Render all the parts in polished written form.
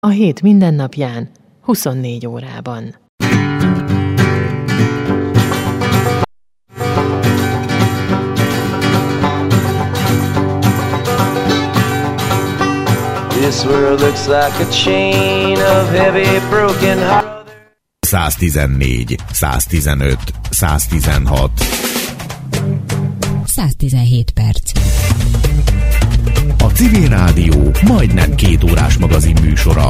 A hét mindennapján, 24 órában. This world looks like a chain of heavy broken hearts. 114, 115, 116. 117 perc. A Civil Rádió majdnem 2 órás magazin műsora.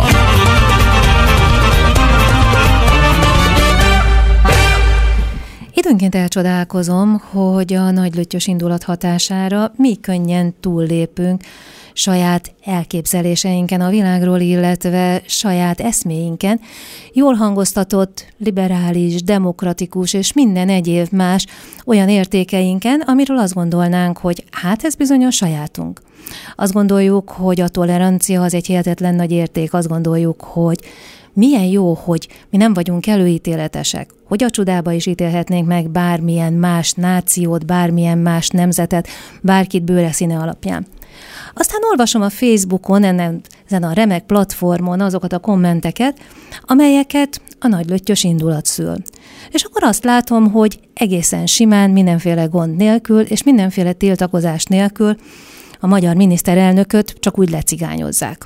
Időnként elcsodálkozom, hogy a nagy löttyös indulat hatására mi könnyen túllépünk saját elképzeléseinken a világról, illetve saját eszméinken. Jól hangoztatott, liberális, demokratikus és minden egyéb más olyan értékeinken, amiről azt gondolnánk, hogy hát ez bizony a sajátunk. Azt gondoljuk, hogy a tolerancia az egy hihetetlen nagy érték, azt gondoljuk, hogy milyen jó, hogy mi nem vagyunk előítéletesek, hogy a csodába is ítélhetnénk meg bármilyen más nációt, bármilyen más nemzetet, bárkit bőre színe alapján. Aztán olvasom a Facebookon, ezen a remek platformon azokat a kommenteket, amelyeket a nagy löttyös indulat szül. És akkor azt látom, hogy egészen simán, mindenféle gond nélkül és mindenféle tiltakozás nélkül a magyar miniszterelnököt csak úgy lecigányozzák.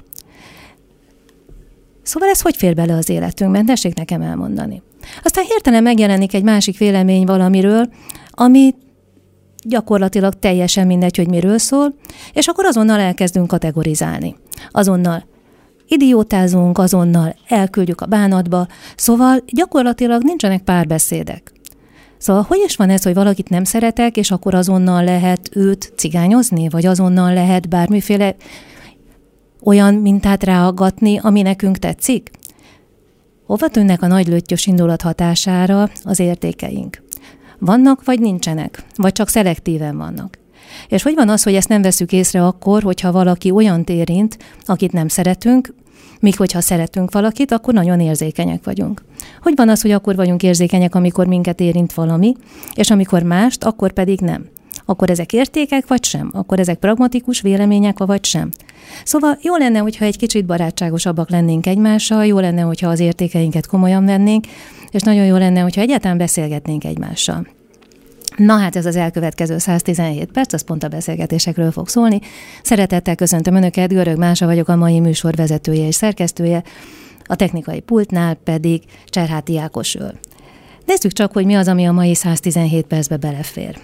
Szóval ez hogy fér bele az életünkben? Tessék nekem elmondani. Aztán hirtelen megjelenik egy másik vélemény valamiről, ami gyakorlatilag teljesen mindegy, hogy miről szól, és akkor azonnal elkezdünk kategorizálni. Azonnal idiótázunk, azonnal elküldjük a bánatba, szóval gyakorlatilag nincsenek párbeszédek. Szóval hogy is van ez, hogy valakit nem szeretek, és akkor azonnal lehet őt cigányozni, vagy azonnal lehet bármiféle olyan mintát ráaggatni, ami nekünk tetszik? Hova tűnnek a nagy löttyös indulat hatására az értékeink? Vannak, vagy nincsenek? Vagy csak szelektíven vannak? És hogy van az, hogy ezt nem veszük észre akkor, hogyha valaki olyant érint, akit nem szeretünk, míg hogyha szeretünk valakit, akkor nagyon érzékenyek vagyunk. Hogy van az, hogy akkor vagyunk érzékenyek, amikor minket érint valami, és amikor mást, akkor pedig nem? Akkor ezek értékek, vagy sem? Akkor ezek pragmatikus vélemények, vagy sem? Szóval jó lenne, hogyha egy kicsit barátságosabbak lennénk egymással, jó lenne, hogyha az értékeinket komolyan vennénk, és nagyon jó lenne, hogyha egyáltalán beszélgetnénk egymással. Na hát ez az elkövetkező 117 perc, az pont a beszélgetésekről fog szólni. Szeretettel köszöntöm Önöket, Görög Mása vagyok, a mai műsor vezetője és szerkesztője, a technikai pultnál pedig Cserháti Ákos ül. Nézzük csak, hogy mi az, ami a mai 117 percbe belefér.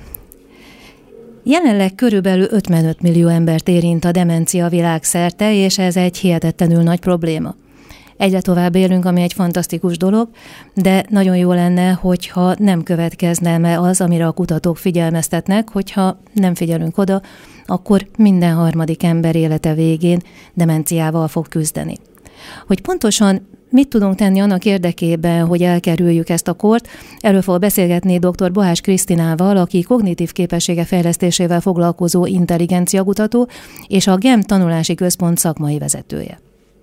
Jelenleg körülbelül 55 millió embert érint a demencia világszerte, és ez egy hihetetlenül nagy probléma. Egyre tovább élünk, ami egy fantasztikus dolog, de nagyon jó lenne, hogyha nem következne az, amire a kutatók figyelmeztetnek, hogyha nem figyelünk oda, akkor minden harmadik ember élete végén demenciával fog küzdeni. Hogy pontosan mit tudunk tenni annak érdekében, hogy elkerüljük ezt a kort? Erről fog beszélgetni dr. Bohás Krisztinával, aki kognitív képessége fejlesztésével foglalkozó intelligenciakutató és a GEM tanulási központ szakmai vezetője.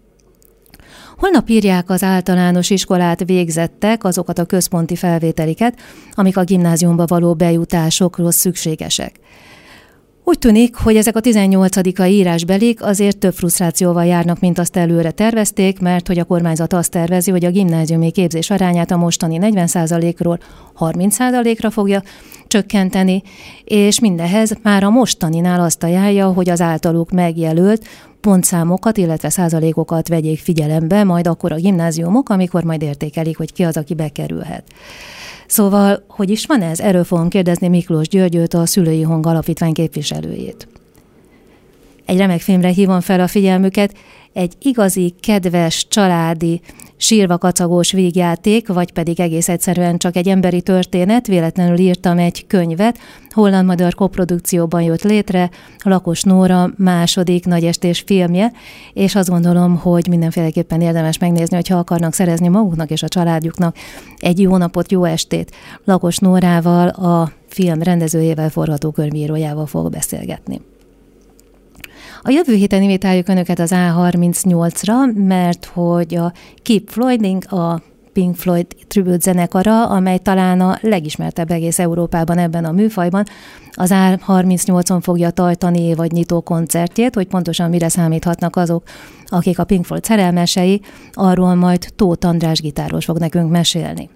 Holnap írják az általános iskolát végzettek azokat a központi felvételiket, amik a gimnáziumba való bejutásokról szükségesek. Úgy tűnik, hogy ezek a 18-ai írásbelik azért több frusztrációval járnak, mint azt előre tervezték, mert hogy a kormányzat azt tervezi, hogy a gimnáziumi képzés arányát a mostani 40%-ról 30%-ra fogja csökkenteni, és mindehez már a mostaninál azt ajánlja, hogy az általuk megjelölt pontszámokat, illetve százalékokat vegyék figyelembe, majd akkor a gimnáziumok, amikor majd értékelik, hogy ki az, aki bekerülhet. Szóval, hogy is van ez? Erről fogom kérdezni Miklós Györgyöt, a Szülői Hang Alapítvány képviselőjét. Egy remek filmre hívom fel a figyelmüket, egy igazi, kedves, családi, sírva kacagós vígjáték, vagy pedig egész egyszerűen csak egy emberi történet. Véletlenül írtam egy könyvet, holland-magyar koprodukcióban jött létre, Lakos Nóra második nagyestés filmje, és azt gondolom, hogy mindenféleképpen érdemes megnézni, hogyha akarnak szerezni maguknak és a családjuknak egy jó napot, jó estét. Lakos Nórával, a film rendezőjével, forgatókönyvírójával fog beszélgetni. A jövő héten invitáljuk Önöket az A38-ra, mert hogy a Keep Floyding, a Pink Floyd tribute zenekara, amely talán a legismertebb egész Európában ebben a műfajban. Az A38-on fogja tartani évadnyitó koncertjét, hogy pontosan mire számíthatnak azok, akik a Pink Floyd szerelmesei, arról majd Tóth András gitáros fog nekünk mesélni.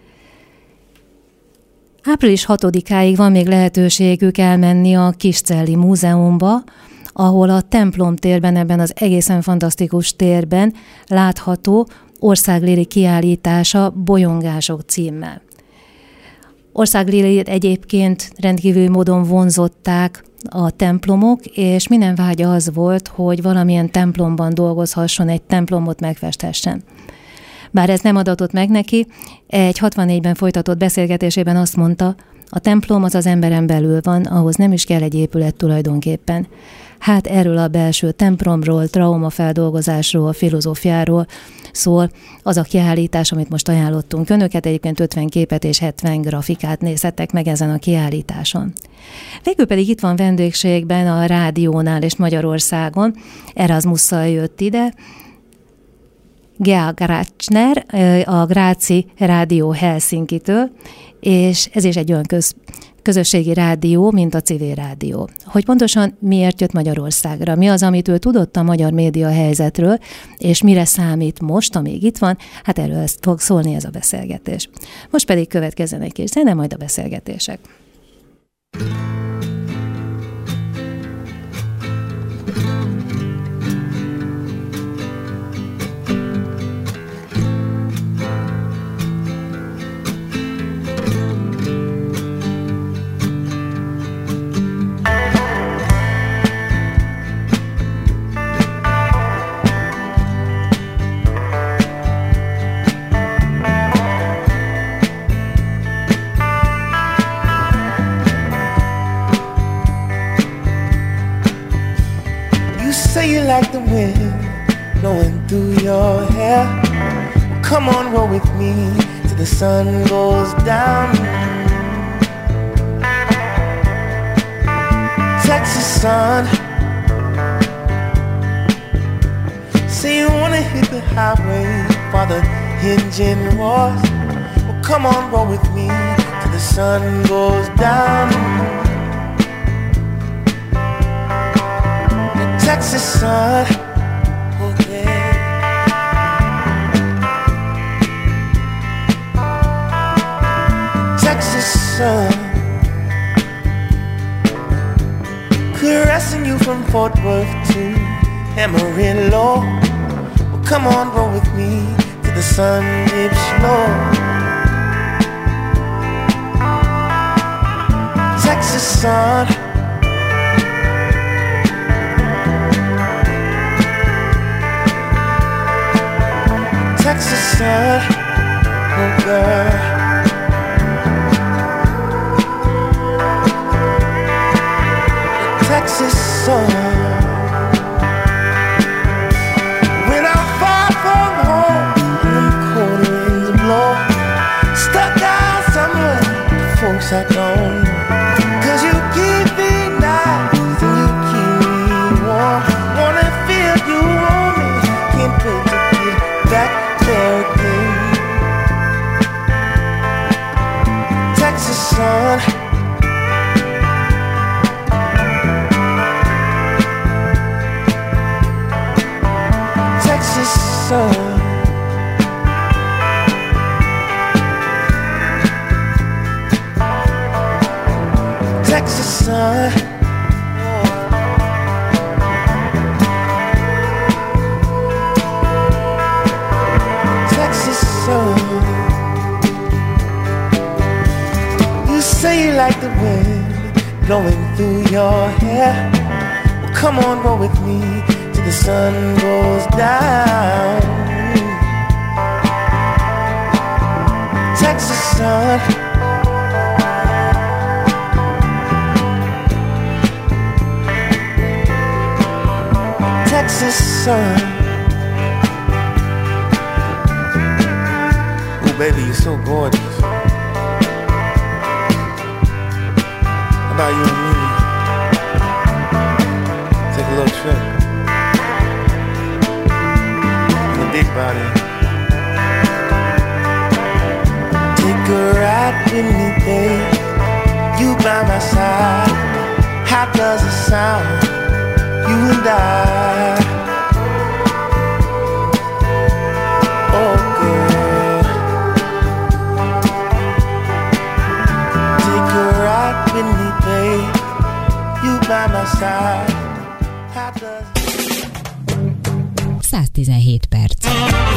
Április 6-áig van még lehetőségük elmenni a Kiscelli Múzeumba, ahol a templom térben, ebben az egészen fantasztikus térben látható országléri kiállítása Bolyongások címmel. Országléri egyébként rendkívül módon vonzották a templomok, és minden vágya az volt, hogy valamilyen templomban dolgozhasson, egy templomot megfesthessen. Bár ez nem adatott meg neki, egy 64-ben folytatott beszélgetésében azt mondta, a templom az az emberen belül van, ahhoz nem is kell egy épület tulajdonképpen. Hát erről a belső templomról, traumafeldolgozásról, filozófiáról szól az a kiállítás, amit most ajánlottunk önöket. Egyébként 50 képet és 70 grafikát nézhettek meg ezen a kiállításon. Végül pedig itt van vendégségben a rádiónál és Magyarországon, Erasmusszal jött ide, Gea Grácsner, a Gráci Rádió Helsinkitől, és ez is egy olyan közösségi rádió, mint a civil rádió. Hogy pontosan miért jött Magyarországra, mi az, amit ő tudott a magyar média helyzetről, és mire számít most, amíg itt van, hát erről fog szólni ez a beszélgetés. Most pedig következzen egy kis zene, majd a beszélgetések. You like the wind blowing through your hair. Well, come on, roll with me till the sun goes down. Texas sun. Say you wanna hit the highway while the engine roars. Well, come on, roll with me till the sun goes down. Texas sun, oh yeah. Texas sun, caressing you from Fort Worth to Amarillo. Well, come on, roll with me till the sun dips low. Texas sun. Texas sun, oh girl. Texas sun. When I'm far from home and the cold winds blow, stuck down somewhere, folks I don't know. 'Cause you keep me nice and you keep me warm. Wanna feel you on me, can't wait to get back there again. Texas sun. Texas sun. Texas sun. Texas sun. You say you like the wind blowing through your hair. Well, come on, roll with me till the sun goes down. Texas sun. Texas sun. Oh, baby, you're so gorgeous. How about you and me? Take a little trip. In the big body. ride with me, babe? You by my side. How does it sound? You and I. Oh, girl. Take a ride with me, babe. You by my side. How does it... 117 perc.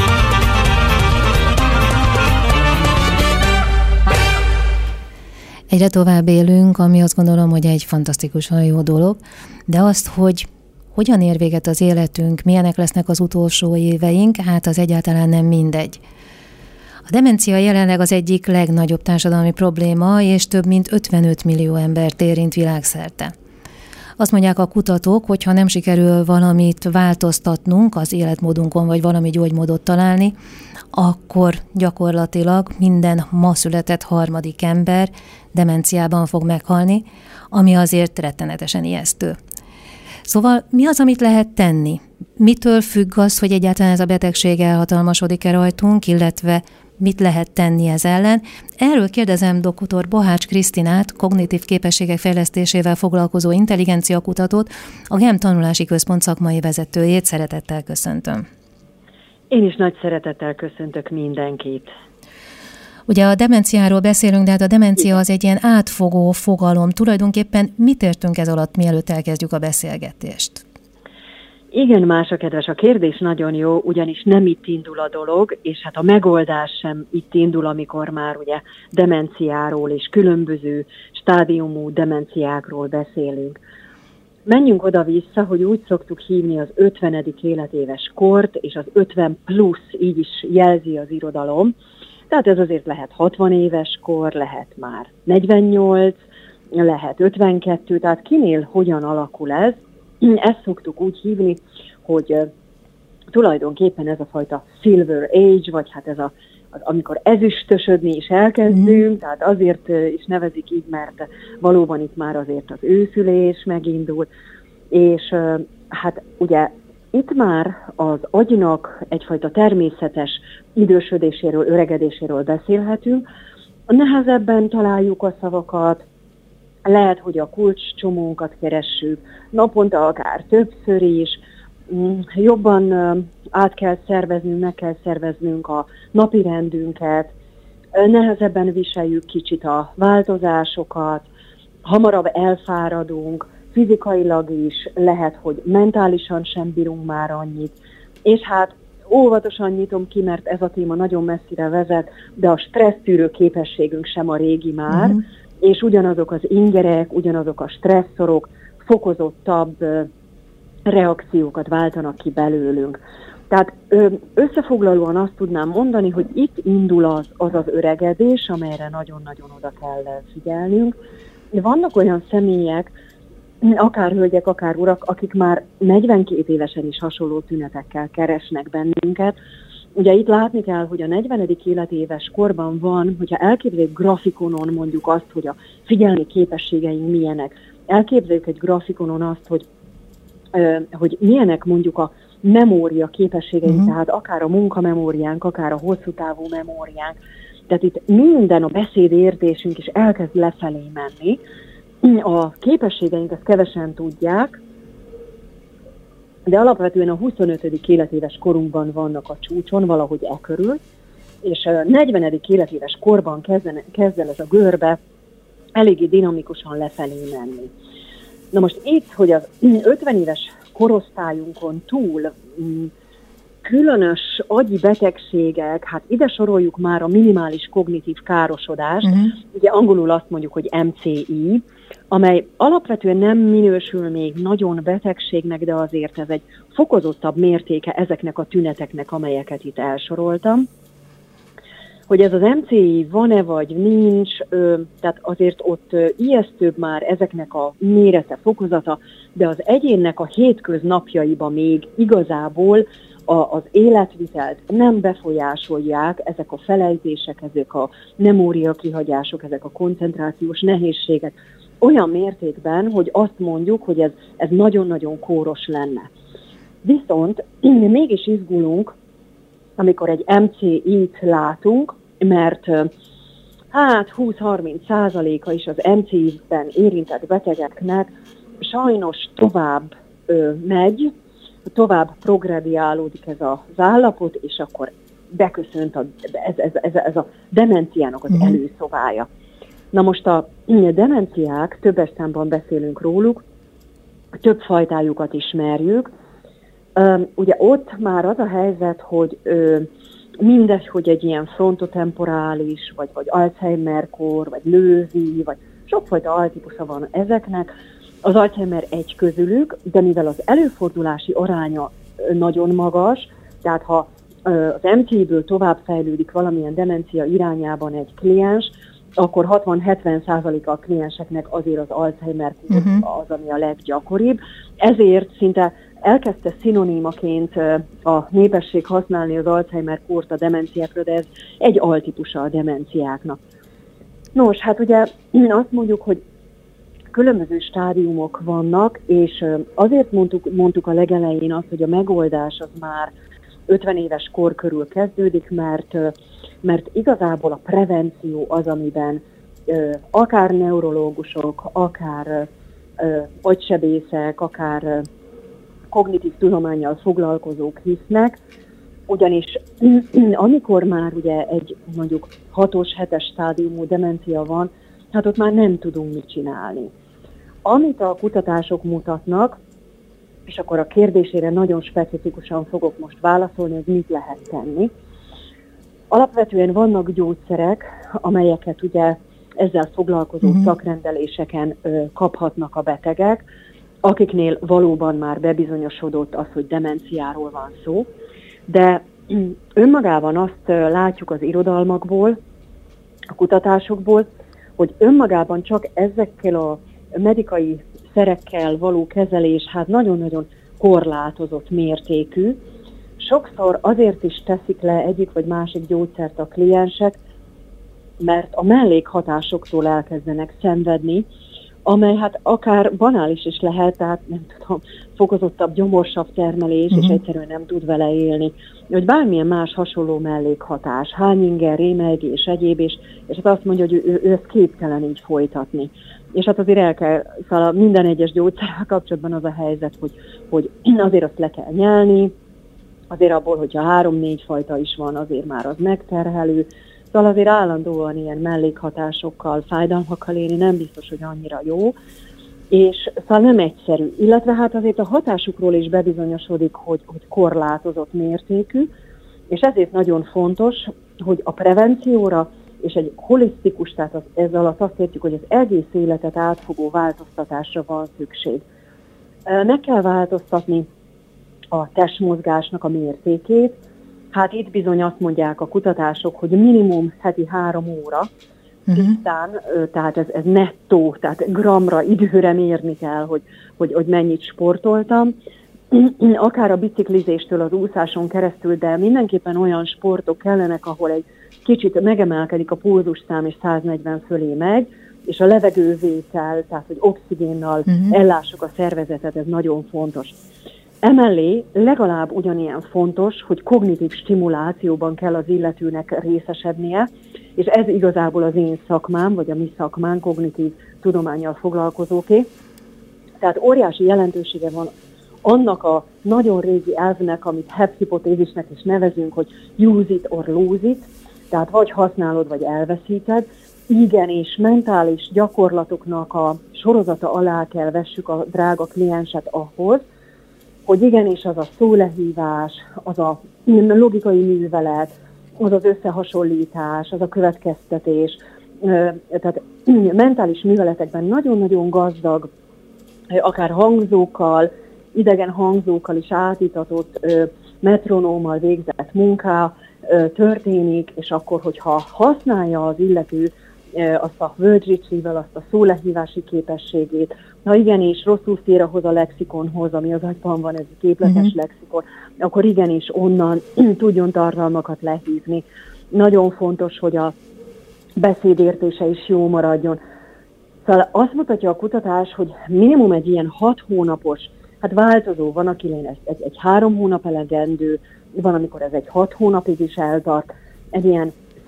Egyre tovább élünk, ami azt gondolom, hogy egy fantasztikusan jó dolog, de azt, hogy hogyan ér véget az életünk, milyenek lesznek az utolsó éveink, hát az egyáltalán nem mindegy. A demencia jelenleg az egyik legnagyobb társadalmi probléma, és több mint 55 millió embert érint világszerte. Azt mondják a kutatók, hogy ha nem sikerül valamit változtatnunk az életmódunkon, vagy valami gyógymódot találni, akkor gyakorlatilag minden ma született harmadik ember demenciában fog meghalni, ami azért rettenetesen ijesztő. Szóval mi az, amit lehet tenni? Mitől függ az, hogy egyáltalán ez a betegség elhatalmasodik-e rajtunk, illetve mit lehet tenni ez ellen? Erről kérdezem dr. Bohács Krisztinát, kognitív képességek fejlesztésével foglalkozó intelligenciakutatót, a GEM Tanulási Központ szakmai vezetőjét. Szeretettel köszöntöm. Én is nagy szeretettel köszöntök mindenkit. Ugye a demenciáról beszélünk, de hát a demencia az egy ilyen átfogó fogalom. Tulajdonképpen mit értünk ez alatt, mielőtt elkezdjük a beszélgetést? Igen, Mása kedves, a kérdés nagyon jó, ugyanis nem itt indul a dolog, és hát a megoldás sem itt indul, amikor már ugye demenciáról és különböző stádiumú demenciákról beszélünk. Menjünk oda-vissza, hogy úgy szoktuk hívni az 50. életéves kort, és az 50 plusz, így is jelzi az irodalom. Tehát ez azért lehet 60 éves kor, lehet már 48, lehet 52, tehát kinél hogyan alakul ez. Ezt szoktuk úgy hívni, hogy tulajdonképpen ez a fajta silver age, vagy hát ez amikor ezüstösödni is elkezdünk, tehát azért is nevezik így, mert valóban itt már azért az őszülés megindul, és hát ugye itt már az agynak egyfajta természetes idősödéséről, öregedéséről beszélhetünk. Nehezebben találjuk a szavakat, lehet, hogy a kulcscsomónkat keressük, naponta akár többször is, jobban át kell szerveznünk, meg kell szerveznünk a napirendünket, nehezebben viseljük kicsit a változásokat, hamarabb elfáradunk, fizikailag is, lehet, hogy mentálisan sem bírunk már annyit, és hát óvatosan nyitom ki, mert ez a téma nagyon messzire vezet, de a stressztűrő képességünk sem a régi már, és ugyanazok az ingerek, ugyanazok a stresszorok fokozottabb reakciókat váltanak ki belőlünk. Tehát összefoglalóan azt tudnám mondani, hogy itt indul az öregedés, amelyre nagyon-nagyon oda kell figyelnünk. Vannak olyan személyek, akár hölgyek, akár urak, akik már 42 évesen is hasonló tünetekkel keresnek bennünket. Ugye itt látni kell, hogy a 40. életéves korban van, hogyha elképzeljük grafikonon mondjuk azt, hogy a figyelmi képességeink milyenek, elképzeljük egy grafikonon azt, hogy milyenek mondjuk a memória képességeink, tehát akár a munkamemóriánk, akár a hosszú távú memóriánk. Tehát itt minden a beszédértésünk is elkezd lefelé menni. A képességeink ezt kevesen tudják, de alapvetően a 25. életéves korunkban vannak a csúcson, valahogy körül, és a 40. életéves korban kezd el ez a görbe eléggé dinamikusan lefelé menni. Na most itt, hogy az 50 éves korosztályunkon túl különös agyi betegségek, hát ide soroljuk már a minimális kognitív károsodást, ugye angolul azt mondjuk, hogy MCI, amely alapvetően nem minősül még nagyon betegségnek, de azért ez egy fokozottabb mértéke ezeknek a tüneteknek, amelyeket itt elsoroltam. Hogy ez az MCI van-e vagy nincs, tehát azért ott ijesztőbb már ezeknek a mérete, fokozata, de az egyénnek a hétköznapjaiba még igazából az életvitelt nem befolyásolják ezek a felejtések, ezek a memóriakihagyások, ezek a koncentrációs nehézségek olyan mértékben, hogy azt mondjuk, hogy ez nagyon-nagyon kóros lenne. Viszont mégis izgulunk, amikor egy MCI-t látunk, mert hát 20-30%-a is az MCI-ben érintett betegeknek sajnos tovább megy, tovább progrediálódik ez az állapot, és akkor beköszönt ez a demenciának az előszobája. Na most a demenciák, többes számban beszélünk róluk, több fajtájukat ismerjük. Ugye ott már az a helyzet, hogy mindegy, hogy egy ilyen frontotemporális, vagy Alzheimer-kór, vagy Löwy, vagy sokfajta altípusa van ezeknek. Az Alzheimer egy közülük, de mivel az előfordulási aránya nagyon magas, tehát ha az MCI-ből tovább fejlődik valamilyen demencia irányában egy kliens, akkor 60-70%-a a klienseknek azért az Alzheimer-kór az, ami a leggyakoribb. Ezért szinte elkezdte szinonímaként a népesség használni az Alzheimer-kórt a demenciákra, de ez egy altípusa a demenciáknak. Nos, hát ugye azt mondjuk, hogy különböző stádiumok vannak, és azért mondtuk a legelején azt, hogy a megoldás az már 50 éves kor körül kezdődik, mert igazából a prevenció az, amiben akár neurológusok, akár agysebészek, akár kognitív tudománnyal foglalkozók hisznek, ugyanis amikor már ugye egy mondjuk 6-os, 7-es stádiumú demencia van, hát ott már nem tudunk mit csinálni. Amit a kutatások mutatnak, és akkor a kérdésére nagyon specifikusan fogok most válaszolni, hogy mit lehet tenni. Alapvetően vannak gyógyszerek, amelyeket ugye ezzel foglalkozó szakrendeléseken kaphatnak a betegek, akiknél valóban már bebizonyosodott az, hogy demenciáról van szó, de önmagában azt látjuk az irodalmakból, a kutatásokból, hogy önmagában csak ezekkel a medikai szerekkel való kezelés hát nagyon-nagyon korlátozott mértékű. Sokszor azért is teszik le egyik vagy másik gyógyszert a kliensek, mert a mellékhatásoktól elkezdenek szenvedni, amely hát akár banális is lehet, tehát nem tudom, fokozottabb gyomorsav termelés, és egyszerűen nem tud vele élni. Vagy bármilyen más hasonló mellékhatás, hányinger, rémelgés, egyéb, és hát azt mondja, hogy ő ezt képtelen így folytatni. És hát azért szóval minden egyes gyógyszerrel kapcsolatban az a helyzet, hogy azért azt le kell nyelni, azért abból, hogyha 3-4 fajta is van, azért már az megterhelő. Szóval azért állandóan ilyen mellékhatásokkal, fájdalmakkal élni nem biztos, hogy annyira jó, és szóval nem egyszerű. Illetve hát azért a hatásukról is bebizonyosodik, hogy korlátozott mértékű, és ezért nagyon fontos, hogy a prevencióra és egy holisztikus, tehát ez alatt azt értjük, hogy az egész életet átfogó változtatásra van szükség. Meg kell változtatni a testmozgásnak a mértékét. Hát itt bizony azt mondják a kutatások, hogy minimum heti 3 óra, tisztán, tehát ez nettó, tehát gramra, időre mérni kell, hogy mennyit sportoltam. Akár a biciklizéstől az úszáson keresztül, de mindenképpen olyan sportok kellenek, ahol egy kicsit megemelkedik a pulzusszám, és 140 fölé megy, és a levegővétel, tehát hogy oxigénnal ellássuk a szervezetet, ez nagyon fontos. Emellé legalább ugyanilyen fontos, hogy kognitív stimulációban kell az illetőnek részesednie, és ez igazából az én szakmám, vagy a mi szakmán, kognitív tudománnyal foglalkozóké. Tehát óriási jelentősége van annak a nagyon régi elvnek, amit Hebb hipotézisnek is nevezünk, hogy use it or lose it, tehát vagy használod, vagy elveszíted. Igen, és mentális gyakorlatoknak a sorozata alá kell vessük a drága klienset ahhoz, hogy igenis az a szólehívás, az a logikai művelet, az az összehasonlítás, az a következtetés, tehát mentális műveletekben nagyon-nagyon gazdag, akár hangzókkal, idegen hangzókkal is átítatott metronómmal végzett munká történik, és akkor, hogyha használja az illető azt a word retrieval, azt a szólehívási képességét, ha igenis rosszul fér ahhoz a lexikonhoz, ami az agyban van, ez a képletes lexikon, akkor igenis onnan tudjon tartalmakat lehívni. Nagyon fontos, hogy a beszédértése is jó maradjon. Szóval azt mutatja a kutatás, hogy minimum egy ilyen 6 hónapos, hát változó, van akinél egy 3 hónap elegendő, van amikor ez egy 6 hónapig is eltart, egy ilyen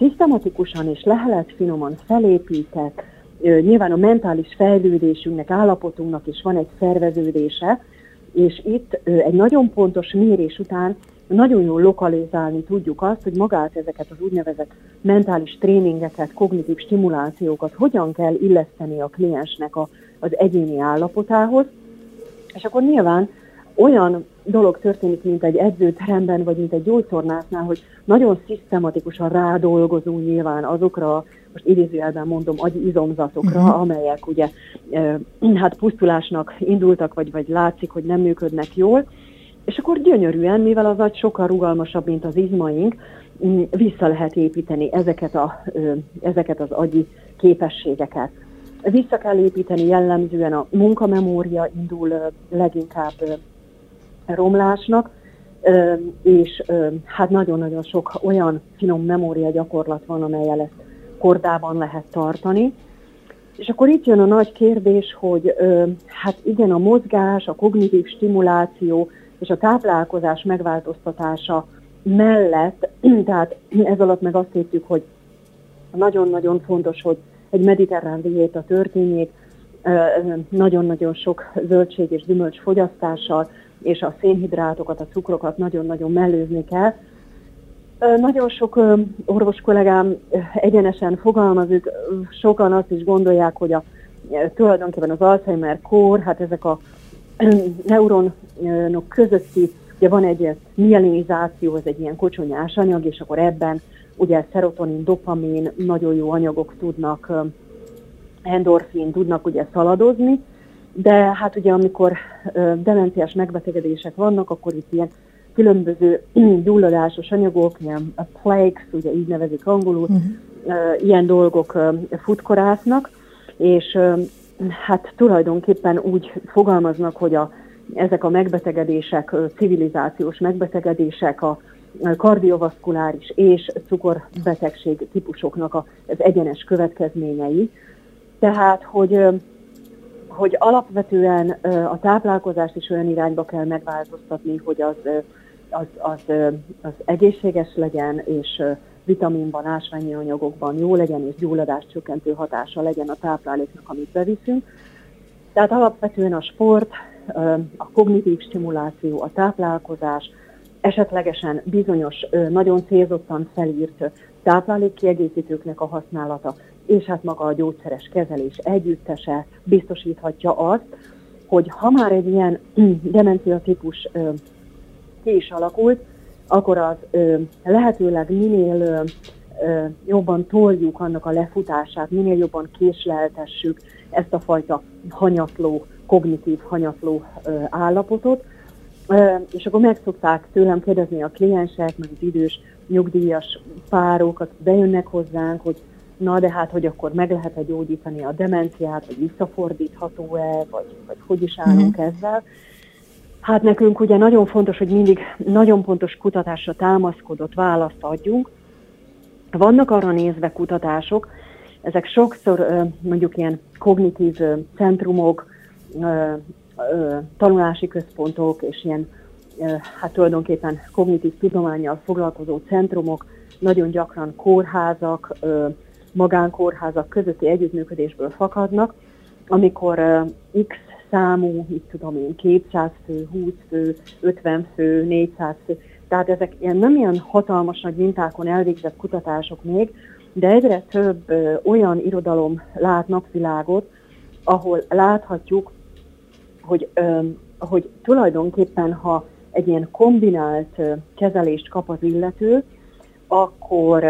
szisztematikusan és lehelet-finoman felépített, nyilván a mentális fejlődésünknek, állapotunknak is van egy szerveződése, és itt egy nagyon pontos mérés után nagyon jól lokalizálni tudjuk azt, hogy magát ezeket az úgynevezett mentális tréningeket, kognitív stimulációkat hogyan kell illeszteni a kliensnek az egyéni állapotához, és akkor nyilván olyan dolog történik, mint egy edzőteremben, vagy mint egy gyógytornásznál, hogy nagyon szisztematikusan rádolgozunk nyilván azokra, most idézőjelben mondom, agyi izomzatokra, amelyek ugye hát pusztulásnak indultak, vagy látszik, hogy nem működnek jól, és akkor gyönyörűen, mivel az agy sokkal rugalmasabb, mint az izmaink, vissza lehet építeni ezeket az agyi képességeket. Vissza kell építeni, jellemzően a munkamemória indul leginkább romlásnak, és hát nagyon-nagyon sok olyan finom memória gyakorlat van, amellyel ezt kordában lehet tartani. És akkor itt jön a nagy kérdés, hogy hát igen, a mozgás, a kognitív stimuláció és a táplálkozás megváltoztatása mellett, tehát ez alatt meg azt értjük, hogy nagyon-nagyon fontos, hogy egy mediterrán diéta történjék, nagyon-nagyon sok zöldség és gyümölcs fogyasztással, és a szénhidrátokat, a cukrokat nagyon-nagyon mellőzni kell. Nagyon sok orvos kollégám egyenesen fogalmazik, sokan azt is gondolják, hogy tulajdonképpen az Alzheimer-kór, hát ezek a neuronok közötti, ugye van egy mielinizáció, ez egy ilyen kocsonyás anyag, és akkor ebben ugye szerotonin, dopamin, nagyon jó anyagok tudnak, endorfin tudnak ugye szaladozni, de hát ugye amikor demenciás megbetegedések vannak, akkor itt ilyen különböző gyulladásos anyagok, ilyen a plaques, ugye így nevezik angolul, ilyen dolgok futkorásznak, és hát tulajdonképpen úgy fogalmaznak, hogy ezek a megbetegedések, civilizációs megbetegedések, a kardiovaszkuláris és cukorbetegség típusoknak az egyenes következményei. Tehát, hogy alapvetően a táplálkozást is olyan irányba kell megváltoztatni, hogy az egészséges legyen, és vitaminban, ásványi anyagokban jó legyen, és gyulladást csökkentő hatása legyen a tápláléknak, amit beviszünk. Tehát alapvetően a sport, a kognitív stimuláció, a táplálkozás, esetlegesen bizonyos, nagyon célzottan felírt táplálékkiegészítőknek a használata, és hát maga a gyógyszeres kezelés együttese biztosíthatja azt, hogy ha már egy ilyen demencia típus ki is alakult, akkor az lehetőleg minél jobban toljuk annak a lefutását, minél jobban késleltessük ezt a fajta hanyatló, kognitív hanyatló állapotot, és akkor meg szokták tőlem kérdezni a kliensek, meg az idős nyugdíjas párok, akik bejönnek hozzánk, hogy na de hát, hogy akkor meg lehet-e gyógyítani a demenciát, vagy visszafordítható-e, vagy hogy is állunk ezzel. Hát nekünk ugye nagyon fontos, hogy mindig nagyon pontos kutatásra támaszkodott választ adjunk. Vannak arra nézve kutatások, ezek sokszor mondjuk ilyen kognitív centrumok, tanulási központok és ilyen hát tulajdonképpen kognitív tudománnyal foglalkozó centrumok, nagyon gyakran kórházak, magánkórházak közötti együttműködésből fakadnak, amikor X számú, 200 fő, 20 fő, 50 fő, 400 fő, tehát ezek nem ilyen hatalmas nagy mintákon elvégzett kutatások még, de egyre több olyan irodalom lát napvilágot, ahol láthatjuk, hogy tulajdonképpen, ha egy ilyen kombinált kezelést kap az illető, akkor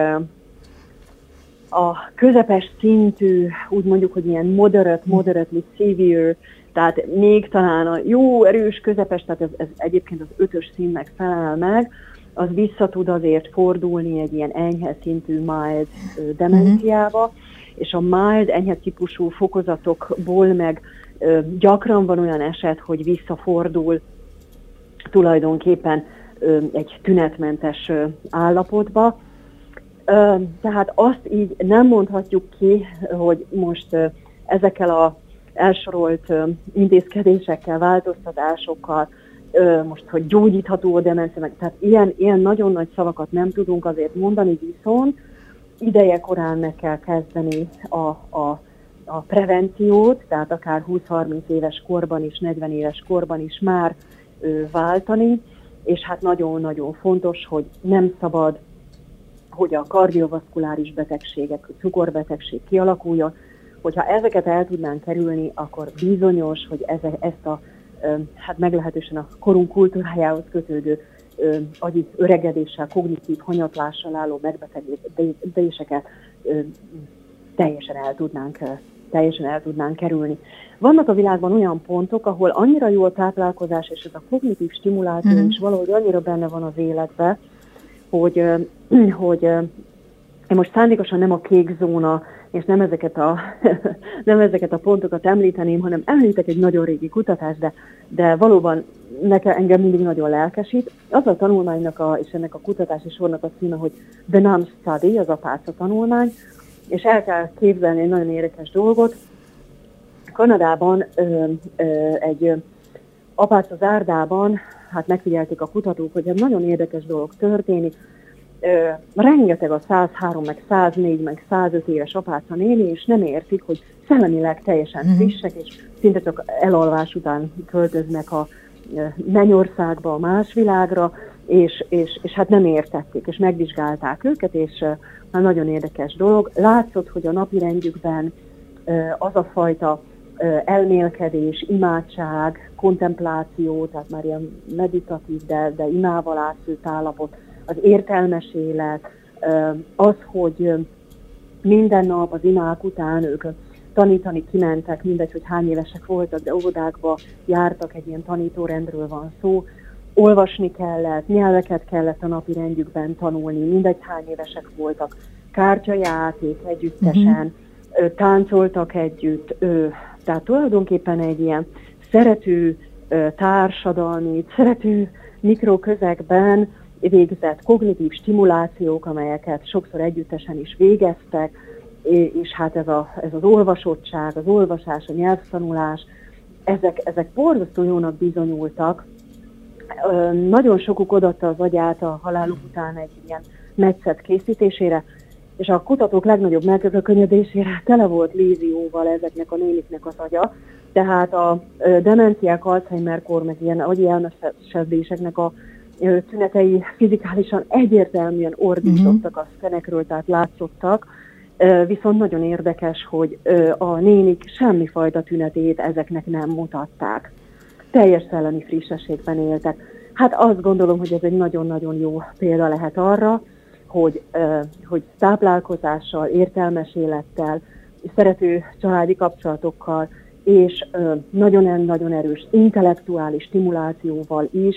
a közepes szintű, úgy mondjuk, hogy ilyen moderately severe, tehát még talán a jó erős közepes, tehát ez egyébként az 5-ös színnek felel meg, az vissza tud azért fordulni egy ilyen enyhe szintű mild demenciába, és a mild, enyhe típusú fokozatokból meg gyakran van olyan eset, hogy visszafordul tulajdonképpen egy tünetmentes állapotba. Tehát azt így nem mondhatjuk ki, hogy most ezekkel az elsorolt intézkedésekkel, változtatásokkal, most, hogy gyógyítható a demencia, tehát ilyen nagyon nagy szavakat nem tudunk azért mondani, viszont ideje korán meg kell kezdeni a prevenciót, tehát akár 20-30 éves korban is, 40 éves korban is már váltani, és hát nagyon-nagyon fontos, hogy nem szabad, hogy a kardiovaszkuláris betegségek, a cukorbetegség kialakuljon. Hogyha ezeket el tudnánk kerülni, akkor bizonyos, hogy ezt a hát meglehetősen a korunk kultúrájához kötődő agyi öregedéssel, kognitív hanyatlással álló megbetegedéseket teljesen el tudnánk kerülni. Vannak a világban olyan pontok, ahol annyira jó a táplálkozás, és ez a kognitív stimuláció is valahogy annyira benne van az életben, hogy én most szándékosan nem a kék zóna, és nem ezeket a pontokat említeném, hanem említek egy nagyon régi kutatást, de valóban engem mindig nagyon lelkesít. Az a tanulmánynak és ennek a kutatási sornak a címe, hogy The Nun Study, az apáca tanulmány, és el kell képzelni egy nagyon érdekes dolgot. Kanadában egy apáca zárdában, hát megfigyelték a kutatók, hogy egy nagyon érdekes dolog történik. Rengeteg a 103, meg 104, meg 105 éves apáca néni, és nem értik, hogy szellemileg teljesen frissek, és szinte csak elalvás után költöznek a mennyországba, a más világra, és hát nem értették, és megvizsgálták őket, és nagyon érdekes dolog. Látszott, hogy a napirendjükben az a fajta elmélkedés, imádság, kontempláció, tehát már ilyen meditatív, de imával átszőtt állapot, az értelmes élet, az, hogy minden nap az imák után ők tanítani kimentek, mindegy, hogy hány évesek voltak, de óvodákba jártak, egy ilyen tanítórendről van szó, olvasni kellett, nyelveket kellett a napi rendjükben tanulni, mindegy, hány évesek voltak, kártyajáték együttesen, táncoltak együtt, tehát tulajdonképpen egy ilyen szerető társadalmi, szerető mikroközegben végzett kognitív stimulációk, amelyeket sokszor együttesen is végeztek, és hát ez az olvasottság, az olvasás, a nyelvtanulás, ezek borzasztó jónak bizonyultak. Nagyon sokuk odaadta az agyát a haláluk után egy ilyen metszet készítésére, és a kutatók legnagyobb megkökönyödésére tele volt lézióval ezeknek a néniknek az agya, tehát a demenciák, Alzheimer-kor, meg ilyen agyi elmesedéseknek a tünetei fizikálisan egyértelműen ordítottak a szkenekről, tehát látszottak, viszont nagyon érdekes, hogy a nénik semmifajta tünetét ezeknek nem mutatták. Teljes szellemi frissességben éltek. Hát azt gondolom, hogy ez egy nagyon-nagyon jó példa lehet arra, hogy táplálkozással, értelmes élettel, szerető családi kapcsolatokkal és nagyon-nagyon erős intellektuális stimulációval is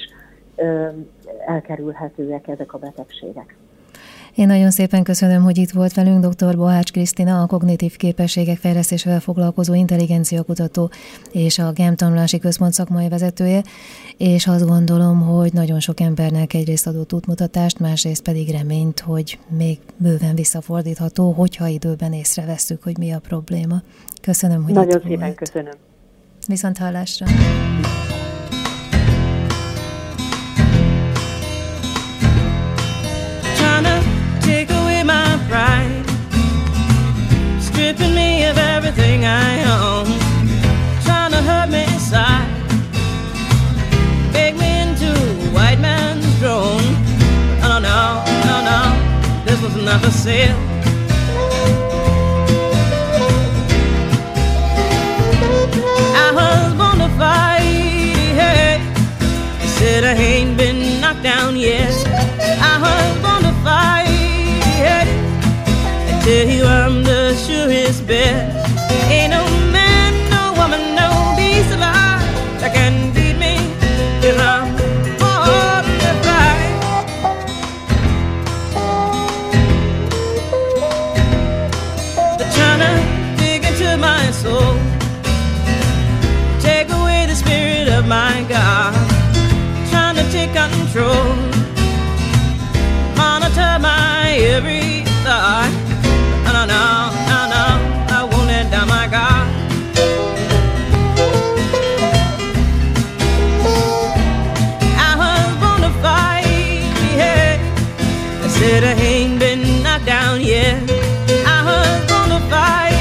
elkerülhetőek ezek a betegségek. Én nagyon szépen köszönöm, hogy itt volt velünk dr. Bohács Krisztina, a kognitív képességek fejlesztésével foglalkozó intelligenciakutató és a GEM tanulási központ szakmai vezetője, és azt gondolom, hogy nagyon sok embernek egyrészt adott útmutatást, másrészt pedig reményt, hogy még bőven visszafordítható, hogyha időben észrevesszük, hogy mi a probléma. Köszönöm, hogy nagyon itt szépen volt. Köszönöm. Viszont hallásra. Take away my pride, stripping me of everything I own, trying to hurt me inside, make me into a white man's drone. Oh no, no, no, this was not for sale. I was born to fight, hey. They said I ain't been knocked down yet. I was born to fight. Tell you I'm the surest bet. Ain't no man, no woman, no beast alive that can beat me, 'cause I'm born to fight. They're trying to dig into my soul, take away the spirit of my God, trying to take control, monitor my every thought. No, no, no, no, I won't let down my guard. I was born to fight, yeah. They said I ain't been knocked down, yeah. I was gonna fight